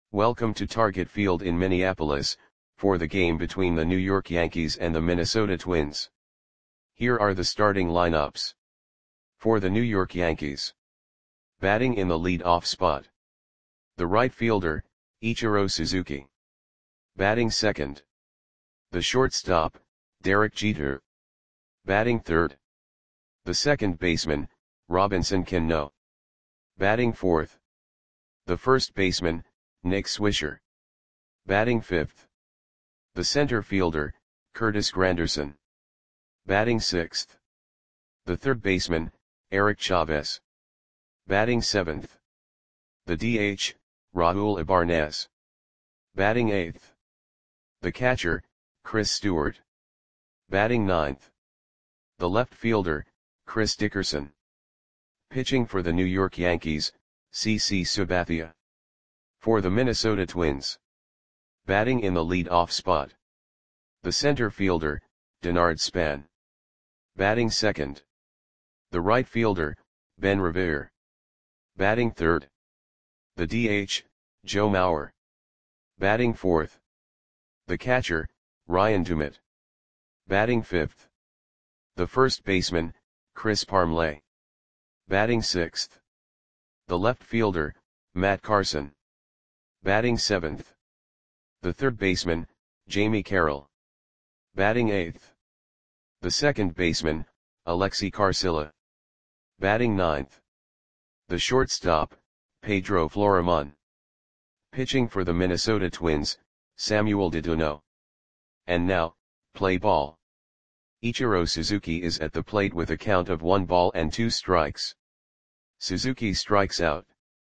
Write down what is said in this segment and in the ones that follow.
Welcome to Target Field in Minneapolis, for the game between the New York Yankees and the Minnesota Twins. Here are the starting lineups. For the New York Yankees. Batting in the lead-off spot. The right fielder, Ichiro Suzuki. Batting second. The shortstop, Derek Jeter. Batting third. The second baseman, Robinson Cano. Batting fourth. The first baseman, Nick Swisher. Batting fifth. The center fielder, Curtis Granderson. Batting sixth. The third baseman, Eric Chavez. Batting seventh. The DH, Raul Ibanez. Batting eighth. The catcher, Chris Stewart. Batting ninth. The left fielder, Chris Dickerson. Pitching for the New York Yankees, CC Sabathia. For the Minnesota Twins. Batting in the lead-off spot. The center fielder, Denard Span. Batting second. The right fielder, Ben Revere. Batting third. The DH, Joe Mauer. Batting fourth. The catcher, Ryan Dumit. Batting fifth. The first baseman, Chris Parmelee. Batting sixth. The left fielder, Matt Carson. Batting seventh. The third baseman, Jamie Carroll. Batting eighth. The second baseman, Alexi Carcilla. Batting ninth. The shortstop, Pedro Florimon. Pitching for the Minnesota Twins, Samuel Deduno. And now, play ball. Ichiro Suzuki is at the plate with a count of 1 ball and 2 strikes. Suzuki strikes out.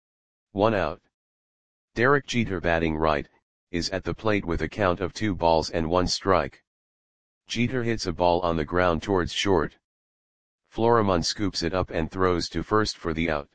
1 out. Derek Jeter batting right, is at the plate with a count of 2 balls and 1 strike. Jeter hits a ball on the ground towards short. Florimon scoops it up and throws to first for the out.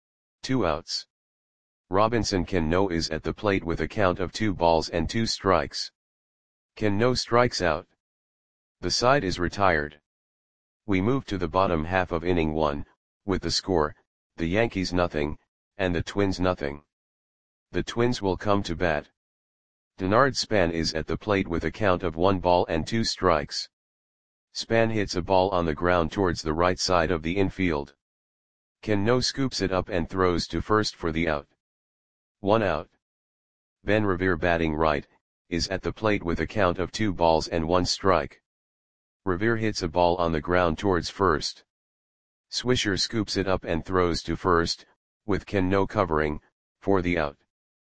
2 outs. Robinson Cano is at the plate with a count of 2 balls and 2 strikes. Cano strikes out. The side is retired. We move to the bottom half of inning 1, with the score, the Yankees nothing, and the Twins nothing. The Twins will come to bat. Denard Span is at the plate with a count of 1 ball and 2 strikes. Span hits a ball on the ground towards the right side of the infield. Cano scoops it up and throws to first for the out. 1 out. Ben Revere batting right, is at the plate with a count of 2 balls and 1 strike. Revere hits a ball on the ground towards first. Swisher scoops it up and throws to first, with Cano covering, for the out.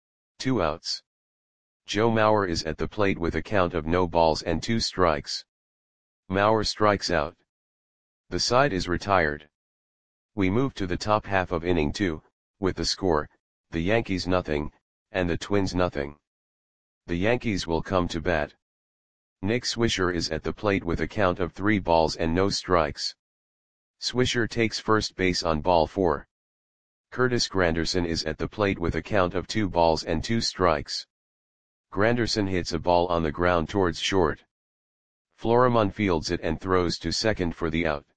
2 outs. Joe Mauer is at the plate with a count of no balls and 2 strikes. Mauer strikes out. The side is retired. We move to the top half of inning 2, with the score, the Yankees nothing, and the Twins nothing. The Yankees will come to bat. Nick Swisher is at the plate with a count of 3 balls and no strikes. Swisher takes first base on ball 4. Curtis Granderson is at the plate with a count of 2 balls and 2 strikes. Granderson hits a ball on the ground towards short. Florimon fields it and throws to second for the out.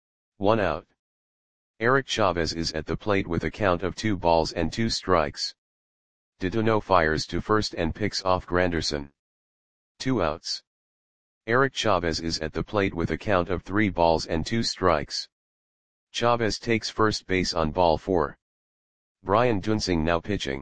1 out. Eric Chavez is at the plate with a count of 2 balls and 2 strikes. Deduno fires to first and picks off Granderson. 2 outs. Eric Chavez is at the plate with a count of 3 balls and 2 strikes. Chavez takes first base on ball 4. Brian Duensing now pitching.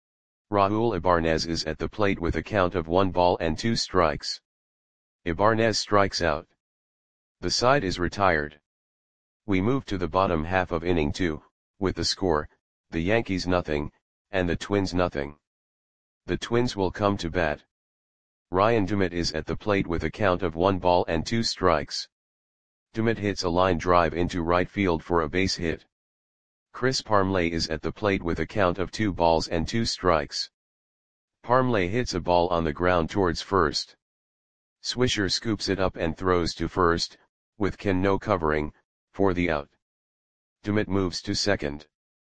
Raul Ibanez is at the plate with a count of 1 ball and 2 strikes. Ibanez strikes out. The side is retired. We move to the bottom half of inning 2, with the score, the Yankees nothing, and the Twins nothing. The Twins will come to bat. Ryan Dumit is at the plate with a count of 1 ball and 2 strikes. Dumit hits a line drive into right field for a base hit. Chris Parmelee is at the plate with a count of 2 balls and 2 strikes. Parmelee hits a ball on the ground towards first. Swisher scoops it up and throws to first, with Cano covering, for the out. Dumit moves to second.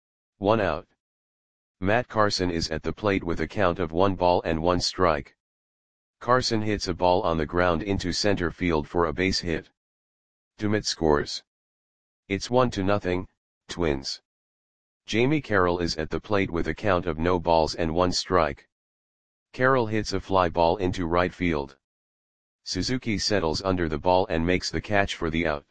1 out. Matt Carson is at the plate with a count of 1 ball and 1 strike. Carson hits a ball on the ground into center field for a base hit. Dumit scores. It's 1-0, Twins. Jamie Carroll is at the plate with a count of no balls and 1 strike. Carroll hits a fly ball into right field. Suzuki settles under the ball and makes the catch for the out.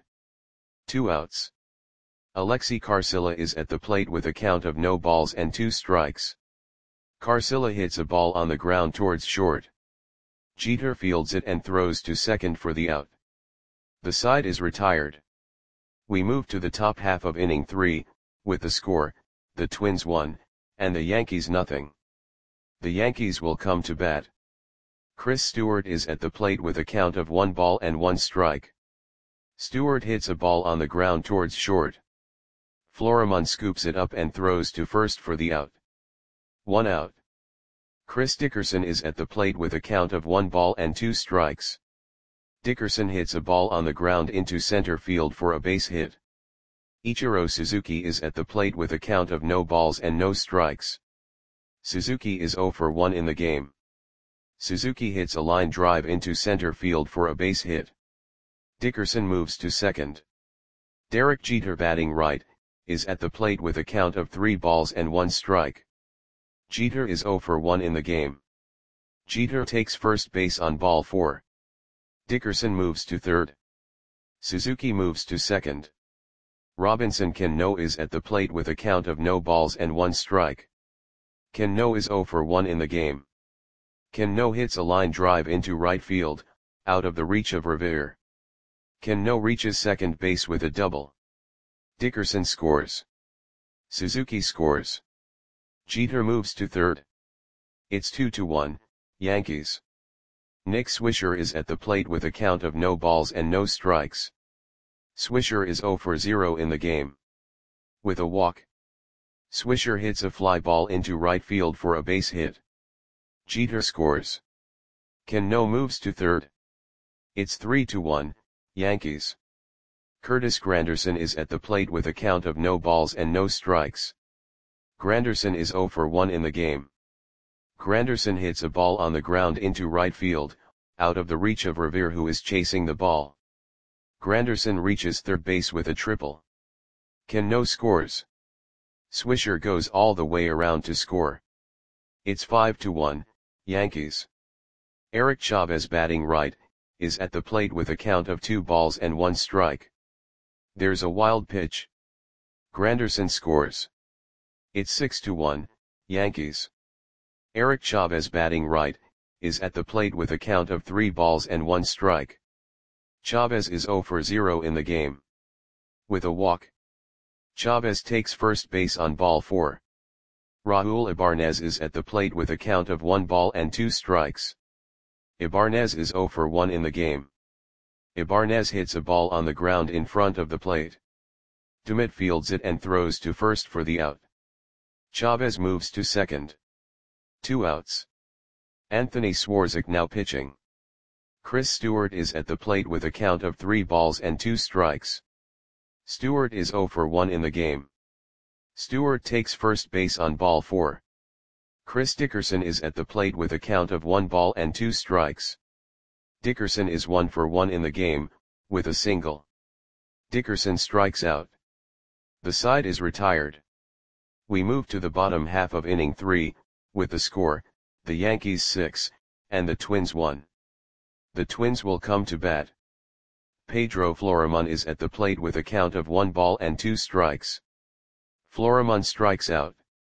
2 outs. Alexi Carcilla is at the plate with a count of no balls and 2 strikes. Carcilla hits a ball on the ground towards short. Jeter fields it and throws to second for the out. The side is retired. We move to the top half of inning 3, with the score, the Twins 1, and the Yankees nothing. The Yankees will come to bat. Chris Stewart is at the plate with a count of 1 ball and 1 strike. Stewart hits a ball on the ground towards short. Florimon scoops it up and throws to first for the out. 1 out. Chris Dickerson is at the plate with a count of 1 ball and 2 strikes. Dickerson hits a ball on the ground into center field for a base hit. Ichiro Suzuki is at the plate with a count of no balls and no strikes. Suzuki is 0 for 1 in the game. Suzuki hits a line drive into center field for a base hit. Dickerson moves to second. Derek Jeter, batting right, is at the plate with a count of 3 balls and 1 strike. Jeter is 0 for 1 in the game. Jeter takes first base on ball 4. Dickerson moves to third. Suzuki moves to second. Robinson Cano is at the plate with a count of no balls and 1 strike. Cano is 0 for 1 in the game. Cano hits a line drive into right field, out of the reach of Revere. Cano reaches second base with a double. Dickerson scores. Suzuki scores. Jeter moves to third. It's 2-1, Yankees. Nick Swisher is at the plate with a count of no balls and no strikes. Swisher is 0 for 0 in the game. With a walk. Swisher hits a fly ball into right field for a base hit. Jeter scores. Cano moves to third. It's 3-1, Yankees. Curtis Granderson is at the plate with a count of no balls and no strikes. Granderson is 0 for 1 in the game. Granderson hits a ball on the ground into right field, out of the reach of Revere, who is chasing the ball. Granderson reaches third base with a triple. Cano scores. Swisher goes all the way around to score. It's 5-1, Yankees. Eric Chavez, batting right, is at the plate with a count of 2 balls and 1 strike. There's a wild pitch. Granderson scores. It's 6-1, Yankees. Eric Chavez, batting right, is at the plate with a count of 3 balls and 1 strike. Chavez is 0 for 0 in the game. With a walk. Chavez takes first base on ball 4. Raul Ibanez is at the plate with a count of 1 ball and 2 strikes. Ibanez is 0 for 1 in the game. Ibanez hits a ball on the ground in front of the plate. Dumet fields it and throws to first for the out. Chavez moves to second. 2 outs. Anthony Swarzak now pitching. Chris Stewart is at the plate with a count of 3 balls and 2 strikes. Stewart is 0 for 1 in the game. Stewart takes first base on ball 4. Chris Dickerson is at the plate with a count of 1 ball and 2 strikes. Dickerson is 1 for 1 in the game, with a single. Dickerson strikes out. The side is retired. We move to the bottom half of inning 3, with the score, the Yankees 6, and the Twins 1. The Twins will come to bat. Pedro Florimon is at the plate with a count of 1 ball and 2 strikes. Florimon strikes out.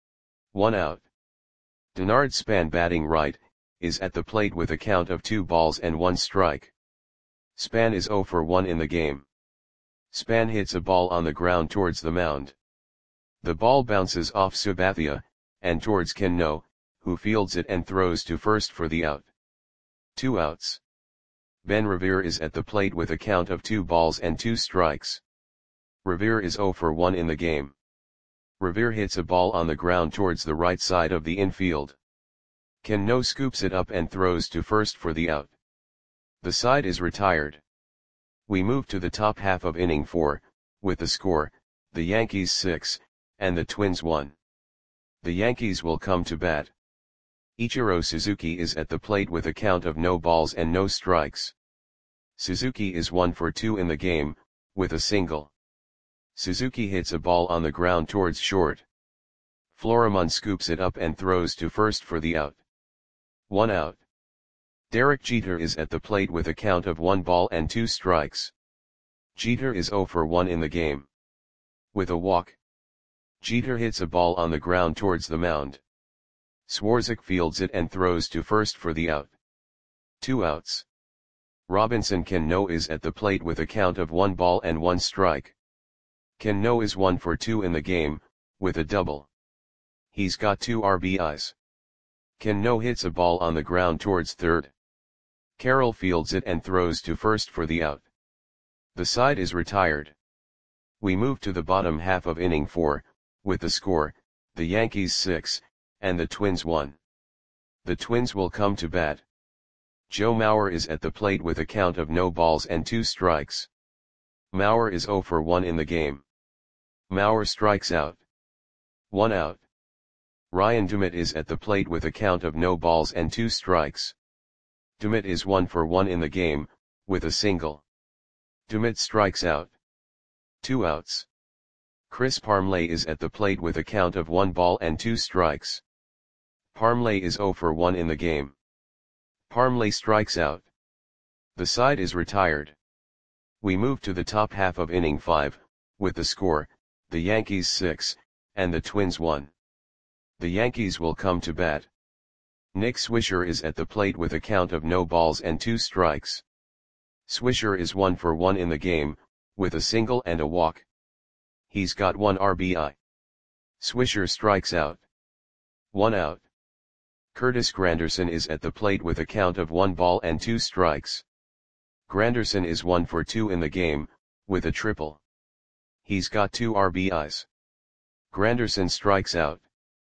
1 out. Denard Span, batting right, is at the plate with a count of 2 balls and 1 strike. Span is 0 for 1 in the game. Span hits a ball on the ground towards the mound. The ball bounces off Sabathia, and towards Cano, who fields it and throws to first for the out. 2 outs. Ben Revere is at the plate with a count of 2 balls and 2 strikes. Revere is 0 for 1 in the game. Revere hits a ball on the ground towards the right side of the infield. Cano scoops it up and throws to first for the out. The side is retired. We move to the top half of inning 4, with the score, the Yankees 6, and the Twins 1. The Yankees will come to bat. Ichiro Suzuki is at the plate with a count of no balls and no strikes. Suzuki is 1 for 2 in the game, with a single. Suzuki hits a ball on the ground towards short. Florimon scoops it up and throws to first for the out. 1 out. Derek Jeter is at the plate with a count of 1 ball and 2 strikes. Jeter is 0 for 1 in the game. With a walk, Jeter hits a ball on the ground towards the mound. Swarzak fields it and throws to first for the out. 2 outs. Robinson Cano is at the plate with a count of 1 ball and 1 strike. Cano is 1 for 2 in the game, with a double. He's got 2 RBIs. Cano hits a ball on the ground towards third. Carroll fields it and throws to first for the out. The side is retired. We move to the bottom half of inning 4, with the score, the Yankees 6, and the Twins 1. The Twins will come to bat. Joe Mauer is at the plate with a count of no balls and 2 strikes. Mauer is 0 for 1 in the game. Mauer strikes out. 1 out. Ryan Dumit is at the plate with a count of no balls and 2 strikes. Dumit is 1 for 1 in the game, with a single. Dumit strikes out. 2 outs. Chris Parmelee is at the plate with a count of 1 ball and 2 strikes. Parmelee is 0 for 1 in the game. Parmelee strikes out. The side is retired. We move to the top half of inning 5, with the score, the Yankees 6, and the Twins 1. The Yankees will come to bat. Nick Swisher is at the plate with a count of no balls and 2 strikes. Swisher is 1 for 1 in the game, with a single and a walk. He's got 1 RBI. Swisher strikes out. 1 out. Curtis Granderson is at the plate with a count of 1 ball and 2 strikes. Granderson is 1 for 2 in the game, with a triple. He's got 2 RBIs. Granderson strikes out.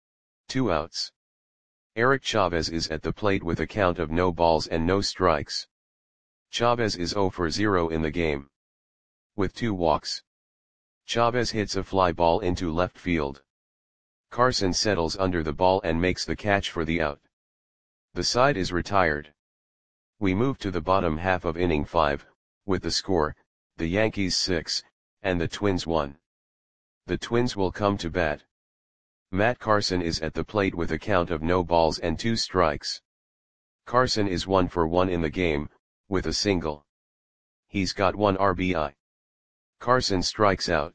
2 outs. Eric Chavez is at the plate with a count of no balls and no strikes. Chavez is 0 for 0 in the game. With 2 walks. Chavez hits a fly ball into left field. Carson settles under the ball and makes the catch for the out. The side is retired. We move to the bottom half of inning 5, with the score, the Yankees 6, and the Twins 1. The Twins will come to bat. Matt Carson is at the plate with a count of no balls and 2 strikes. Carson is 1 for 1 in the game, with a single. He's got 1 RBI. Carson strikes out.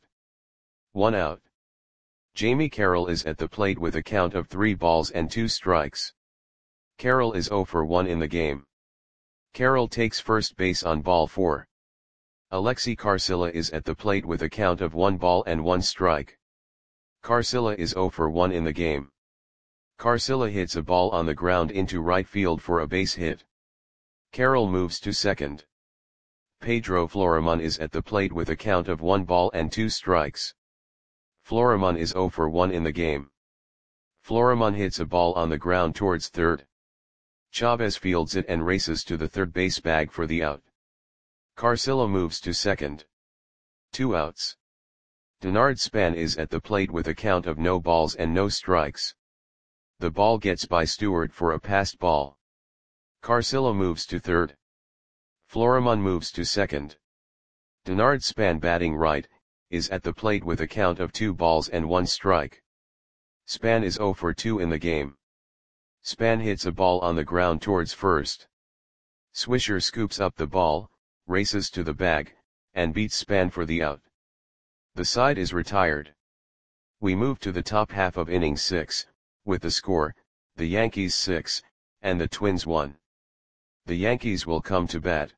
1 out. Jamie Carroll is at the plate with a count of 3 balls and 2 strikes. Carroll is 0 for 1 in the game. Carroll takes first base on ball 4. Alexi Carcilla is at the plate with a count of 1 ball and 1 strike. Carcilla is 0 for 1 in the game. Carcilla hits a ball on the ground into right field for a base hit. Carroll moves to second. Pedro Florimon is at the plate with a count of 1 ball and 2 strikes. Florimon is 0 for 1 in the game. Florimon hits a ball on the ground towards third. Chavez fields it and races to the third base bag for the out. Carcilla moves to second. 2 outs. Denard Span is at the plate with a count of no balls and no strikes. The ball gets by Stewart for a passed ball. Carcilla moves to third. Florimon moves to second. Denard Span, batting right, is at the plate with a count of 2 balls and 1 strike. Span is 0 for 2 in the game. Span hits a ball on the ground towards first. Swisher scoops up the ball, races to the bag, and beats Span for the out. The side is retired. We move to the top half of inning 6, with the score, the Yankees 6, and the Twins 1. The Yankees will come to bat.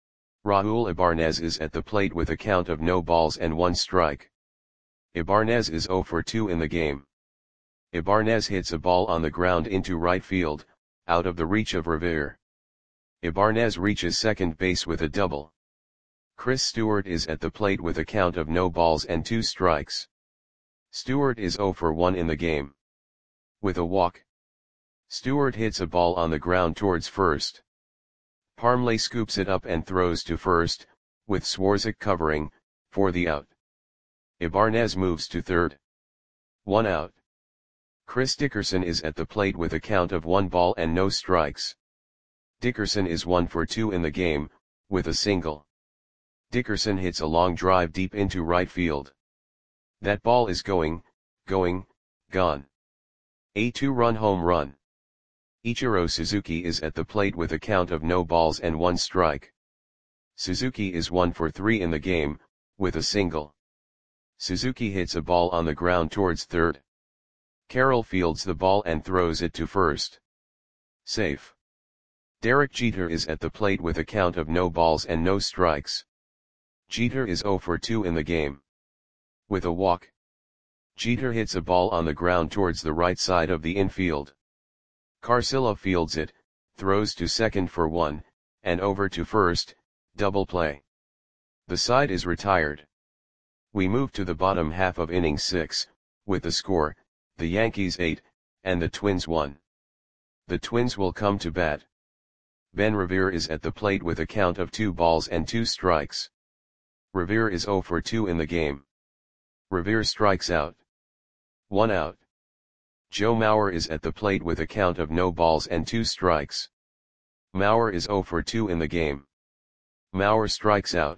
Raul Ibanez is at the plate with a count of no balls and 1 strike. Ibanez is 0 for 2 in the game. Ibanez hits a ball on the ground into right field, out of the reach of Revere. Ibanez reaches second base with a double. Chris Stewart is at the plate with a count of no balls and 2 strikes. Stewart is 0 for 1 in the game. With a walk. Stewart hits a ball on the ground towards first. Parmelee scoops it up and throws to first, with Swarzak covering, for the out. Ibanez moves to third. 1 out. Chris Dickerson is at the plate with a count of 1 ball and no strikes. Dickerson is 1 for 2 in the game, with a single. Dickerson hits a long drive deep into right field. That ball is gone. A two-run home run. Ichiro Suzuki is at the plate with a count of no balls and one strike. Suzuki is 1 for 3 in the game, with a single. Suzuki hits a ball on the ground towards third. Carroll fields the ball and throws it to first. Safe. Derek Jeter is at the plate with a count of no balls and no strikes. Jeter is 0 for 2 in the game. With a walk. Jeter hits a ball on the ground towards the right side of the infield. Carcillo fields it, throws to second for 1, and over to first, double play. The side is retired. We move to the bottom half of inning 6, with the score, the Yankees 8, and the Twins 1. The Twins will come to bat. Ben Revere is at the plate with a count of 2 balls and 2 strikes. Revere is 0 for 2 in the game. Revere strikes out. 1 out. Joe Mauer is at the plate with a count of no balls and 2 strikes. Mauer is 0 for 2 in the game. Mauer strikes out.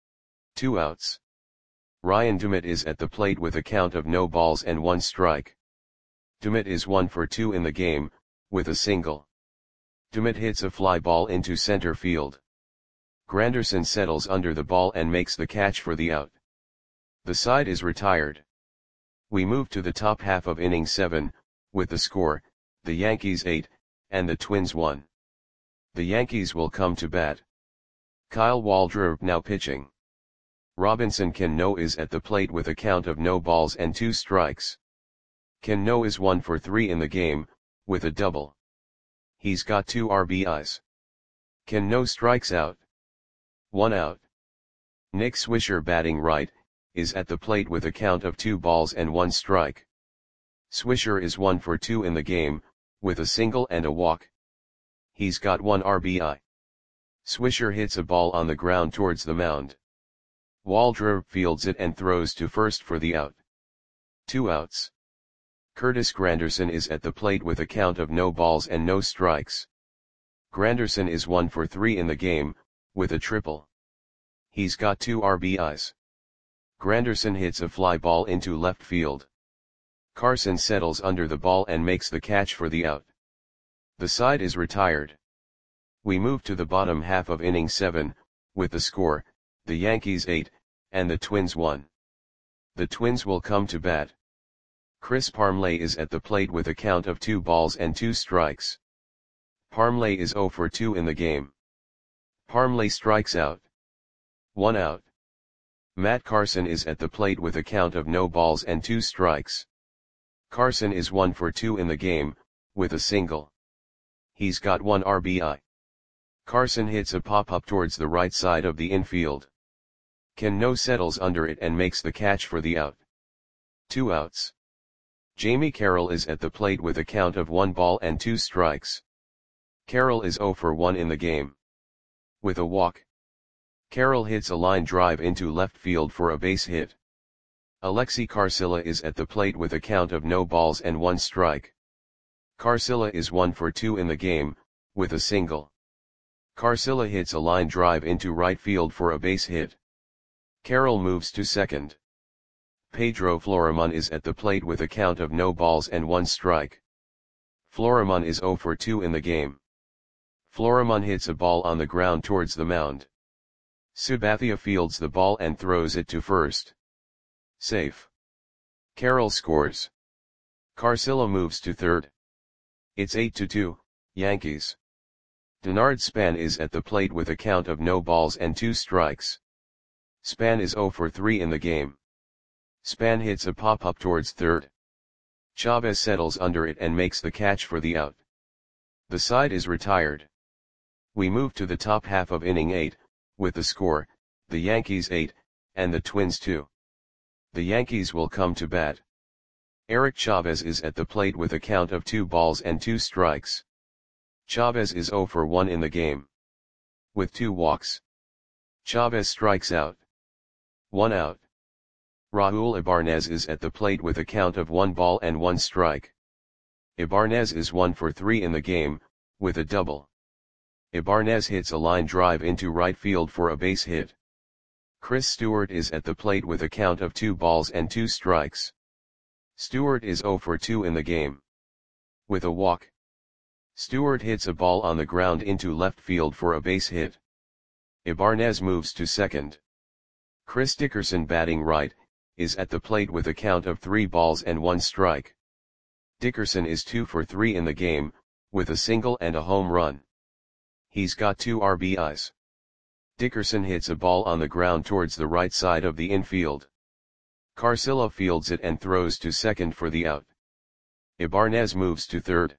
2 outs. Ryan Dumit is at the plate with a count of no balls and 1 strike. Dumit is 1 for 2 in the game, with a single. Dumit hits a fly ball into center field. Granderson settles under the ball and makes the catch for the out. The side is retired. We move to the top half of inning 7, with the score, the Yankees 8, and the Twins 1. The Yankees will come to bat. Kyle Waldrop now pitching. Robinson Cano is at the plate with a count of no balls and 2 strikes. Cano is 1 for 3 in the game, with a double. He's got 2 RBIs. Cano strikes out. 1 out. Nick Swisher batting right, is at the plate with a count of 2 balls and 1 strike. Swisher is 1 for 2 in the game, with a single and a walk. He's got 1 RBI. Swisher hits a ball on the ground towards the mound. Waldrop fields it and throws to first for the out. 2 outs. Curtis Granderson is at the plate with a count of no balls and no strikes. Granderson is 1 for 3 in the game, with a triple. He's got 2 RBIs. Granderson hits a fly ball into left field. Carson settles under the ball and makes the catch for the out. The side is retired. We move to the bottom half of inning 7, with the score, the Yankees 8, and the Twins 1. The Twins will come to bat. Chris Parmelee is at the plate with a count of 2 balls and 2 strikes. Parmelee is 0 for 2 in the game. Parmelee strikes out. 1 out. Matt Carson is at the plate with a count of no balls and 2 strikes. Carson is 1 for 2 in the game, with a single. He's got 1 RBI. Carson hits a pop-up towards the right side of the infield. Cano settles under it and makes the catch for the out. 2 outs. Jamie Carroll is at the plate with a count of 1 ball and 2 strikes. Carroll is 0 for 1 in the game. With a walk. Carroll hits a line drive into left field for a base hit. Alexi Carcilla is at the plate with a count of no balls and 1 strike. Carcilla is 1 for 2 in the game, with a single. Carcilla hits a line drive into right field for a base hit. Carroll moves to second. Pedro Florimon is at the plate with a count of no balls and 1 strike. Florimon is 0 for 2 in the game. Florimon hits a ball on the ground towards the mound. Sabathia fields the ball and throws it to first. Safe. Carroll scores. Carcilla moves to third. It's 8-2, Yankees. Denard Span is at the plate with a count of no balls and 2 strikes. Span is 0 for 3 in the game. Span hits a pop-up towards third. Chavez settles under it and makes the catch for the out. The side is retired. We move to the top half of inning 8, with the score, the Yankees 8, and the Twins 2. The Yankees will come to bat. Eric Chavez is at the plate with a count of 2 balls and 2 strikes. Chavez is 0 for 1 in the game. With 2 walks. Chavez strikes out. 1 out. Raul Ibanez is at the plate with a count of 1 ball and 1 strike. Ibanez is 1 for 3 in the game, with a double. Ibanez hits a line drive into right field for a base hit. Chris Stewart is at the plate with a count of 2 balls and 2 strikes. Stewart is 0 for 2 in the game. with a walk. Stewart hits a ball on the ground into left field for a base hit. Ibanez moves to second. Chris Dickerson, batting right, is at the plate with a count of 3 balls and 1 strike. Dickerson is 2 for 3 in the game, with a single and a home run. He's got 2 RBIs. Dickerson hits a ball on the ground towards the right side of the infield. Carcillo fields it and throws to second for the out. Ibanez moves to third.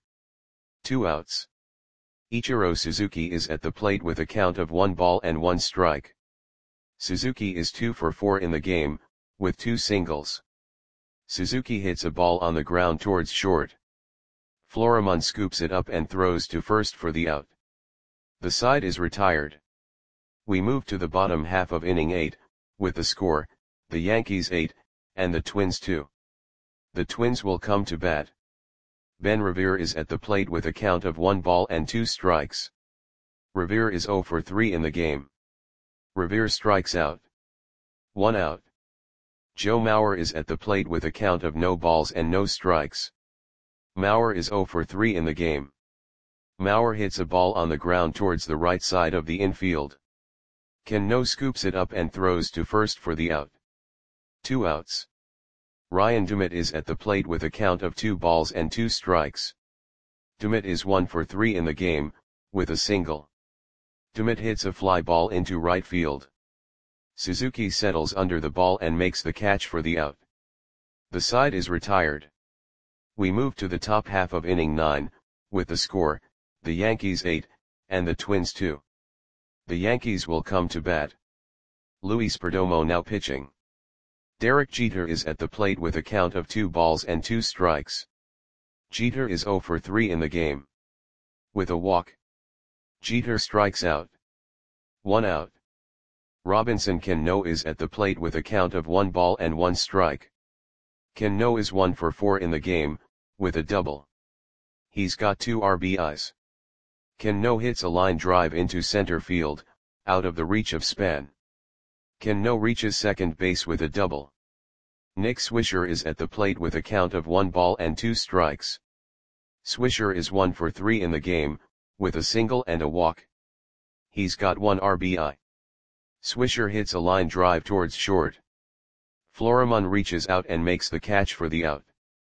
2 outs. Ichiro Suzuki is at the plate with a count of 1 ball and 1 strike. Suzuki is 2 for 4 in the game, with 2 singles. Suzuki hits a ball on the ground towards short. Florimon scoops it up and throws to first for the out. The side is retired. We move to the bottom half of inning 8, with the score, the Yankees 8, and the Twins 2. The Twins will come to bat. Ben Revere is at the plate with a count of 1 ball and 2 strikes. Revere is 0 for 3 in the game. Revere strikes out. 1 out. Joe Mauer is at the plate with a count of no balls and no strikes. Mauer is 0 for 3 in the game. Mauer hits a ball on the ground towards the right side of the infield. Cano scoops it up and throws to first for the out. 2 outs. Ryan Dumit is at the plate with a count of 2 balls and 2 strikes. Dumit is 1 for 3 in the game, with a single. Dumit hits a fly ball into right field. Suzuki settles under the ball and makes the catch for the out. The side is retired. We move to the top half of inning 9, with the score, the Yankees 8, and the Twins 2. The Yankees will come to bat. Luis Perdomo now pitching. Derek Jeter is at the plate with a count of 2 balls and 2 strikes. Jeter is 0 for 3 in the game. With a walk. Jeter strikes out. 1 out. Robinson Cano is at the plate with a count of 1 ball and 1 strike. Cano is 1 for 4 in the game, with a double. He's got 2 RBIs. Cano hits a line drive into center field, out of the reach of Span. Cano reaches second base with a double. Nick Swisher is at the plate with a count of 1 ball and 2 strikes. Swisher is 1 for 3 in the game, with a single and a walk. He's got 1 RBI. Swisher hits a line drive towards short. Florimon reaches out and makes the catch for the out.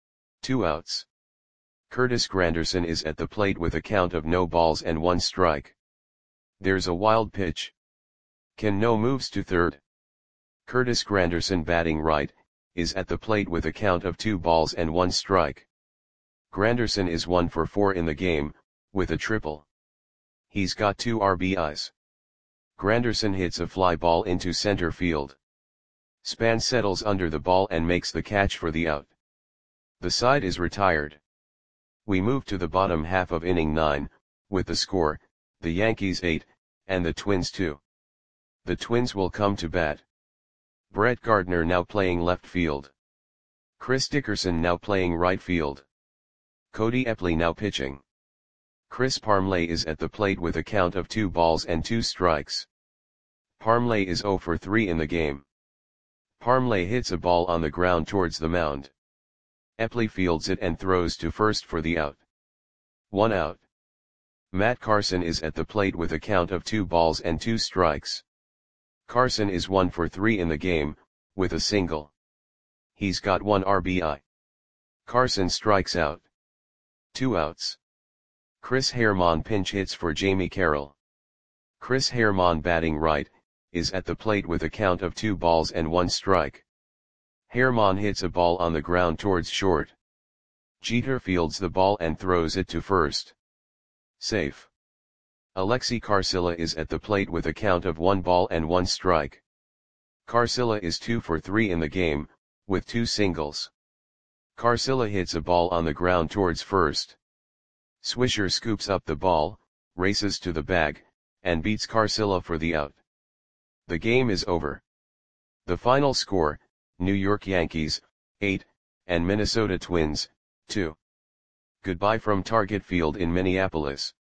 2 outs. Curtis Granderson is at the plate with a count of no balls and 1 strike. There's a wild pitch. Cano moves to third. Curtis Granderson, batting right, is at the plate with a count of 2 balls and 1 strike. Granderson is 1 for 4 in the game, with a triple. He's got 2 RBIs. Granderson hits a fly ball into center field. Span settles under the ball and makes the catch for the out. The side is retired. We move to the bottom half of inning 9, with the score, the Yankees 8, and the Twins 2. The Twins will come to bat. Brett Gardner now playing left field. Chris Dickerson now playing right field. Cody Epley now pitching. Chris Parmelee is at the plate with a count of 2 balls and 2 strikes. Parmelee is 0 for 3 in the game. Parmelee hits a ball on the ground towards the mound. Epley fields it and throws to first for the out. 1 out. Matt Carson is at the plate with a count of 2 balls and 2 strikes. Carson is 1 for 3 in the game, with a single. He's got 1 RBI. Carson strikes out. 2 outs. Chris Herrmann pinch hits for Jamie Carroll. Chris Herrmann, batting right, is at the plate with a count of 2 balls and 1 strike. Herrmann hits a ball on the ground towards short. Jeter fields the ball and throws it to first. Safe. Alexi Carcilla is at the plate with a count of 1 ball and 1 strike. Carcilla is 2 for 3 in the game, with 2 singles. Carcilla hits a ball on the ground towards first. Swisher scoops up the ball, races to the bag, and beats Carcilla for the out. The game is over. The final score, New York Yankees, 8, and Minnesota Twins, 2. Goodbye from Target Field in Minneapolis.